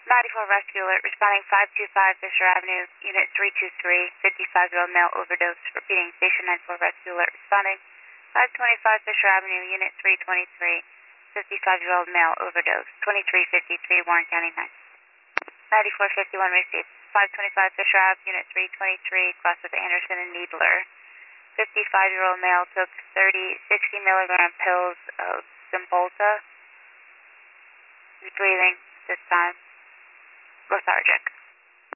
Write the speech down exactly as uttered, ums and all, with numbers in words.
ninety-four Rescue Alert, responding five two five Fisher Avenue, Unit three two three, fifty-five-year-old male overdose. Repeating, Station ninety-four Rescue Alert, responding five twenty-five Fisher Avenue, Unit three twenty-three, fifty-five-year-old male overdose. twenty-three fifty-three, Warren County nine. ninety-four fifty-one received. five twenty-five Fisher Avenue, Unit three twenty-three, crossed with Anderson and Needler. fifty-five-year-old male took thirty, sixty milligram pills of Cymbalta. He's breathing this time. Lethargic.